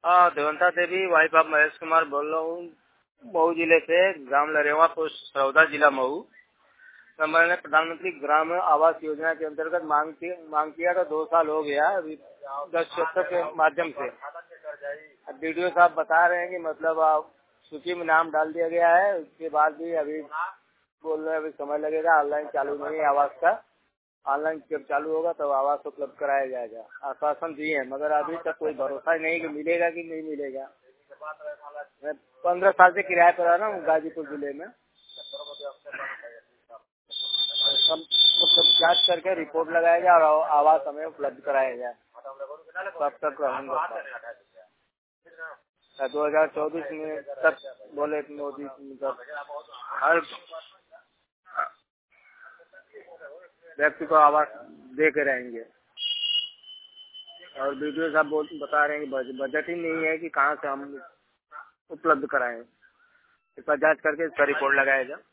हाँ, Devanta Devi wife of Mahesh Kumar बोल रहा हूँ। मऊ जिले से, ग्राम लरेवा पोस्ट सरौदा, जिला मऊ। तो मैंने प्रधानमंत्री ग्राम आवास योजना के अंतर्गत मांग किया था। 2 साल हो गया अभी 1076 के माध्यम से। वीडियो साहब बता रहे हैं कि मतलब सूची में नाम डाल दिया गया है। उसके बाद भी अभी बोल रहे हैं अभी समय लगेगा, ऑनलाइन चालू नहीं है आवास का। ऑनलाइन जब चालू होगा तब आवास उपलब्ध कराया जाएगा। आश्वासन दिए हैं मगर अभी तक कोई भरोसा नहीं कि मिलेगा कि नहीं मिलेगा। मैं 15 साल से किराए पर आ रहा हूँ गाजीपुर जिले में। हम मतलब जांच करके रिपोर्ट लगाया जाए और आवास हमें उपलब्ध कराया जाए। तब तक रहूंगा। 2024 में तक बोले मोदी मतलब हर व्यक्ति को आवास दे के रहेंगे। और वीडियो साहब बता रहे हैं कि बजट ही नहीं है कि कहाँ से हम उपलब्ध कराएं। इस पर जांच करके इसका रिपोर्ट लगाया जाए।